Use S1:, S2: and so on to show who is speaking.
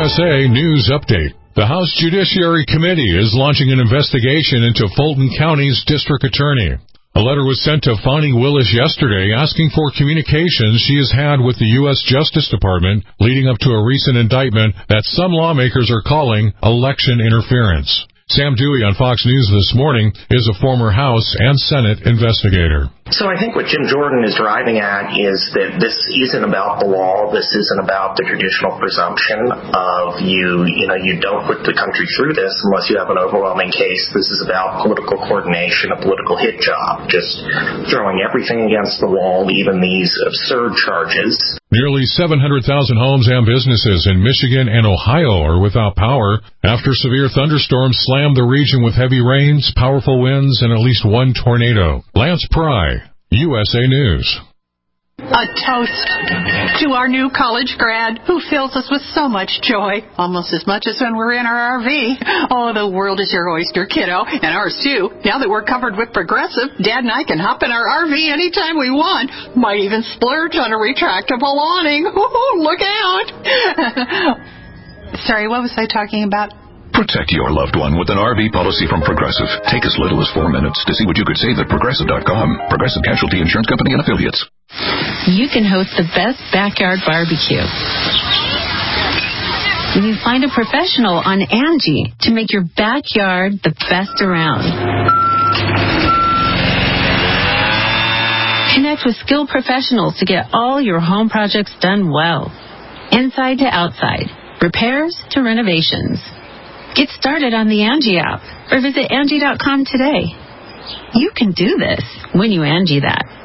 S1: USA News Update. The House Judiciary Committee is launching an investigation into Fulton County's district attorney. A letter was sent to Fani Willis yesterday asking for communications she has had with the U.S. Justice Department leading up to a recent indictment that some lawmakers are calling election interference. Sam Dewey on Fox News This Morning is a former House and Senate investigator.
S2: So I think what Jim Jordan is driving at is that this isn't about the law. This isn't about the traditional presumption of you don't put the country through this unless you have an overwhelming case. This is about political coordination, a political hit job, just throwing everything against the wall, even these absurd charges.
S1: Nearly 700,000 homes and businesses in Michigan and Ohio are without power after severe thunderstorms slammed the region with heavy rains, powerful winds, and at least one tornado. Lance Pry, USA News.
S3: A toast to our new college grad who fills us with so much joy, almost as much as when we're in our RV. Oh, the world is your oyster, kiddo, and ours too. Now that we're covered with Progressive, Dad and I can hop in our RV anytime we want. Might even splurge on a retractable awning. Ooh, look out! Sorry, what was I talking about?
S4: Protect your loved one with an RV policy from Progressive. Take as little as 4 minutes to see what you could save at Progressive.com. Progressive Casualty Insurance Company and Affiliates.
S5: You can host the best backyard barbecue when you find a professional on Angie to make your backyard the best around. Connect with skilled professionals to get all your home projects done well. Inside to outside, repairs to renovations. Get started on the Angie app or visit Angie.com today. You can do this when you Angie that.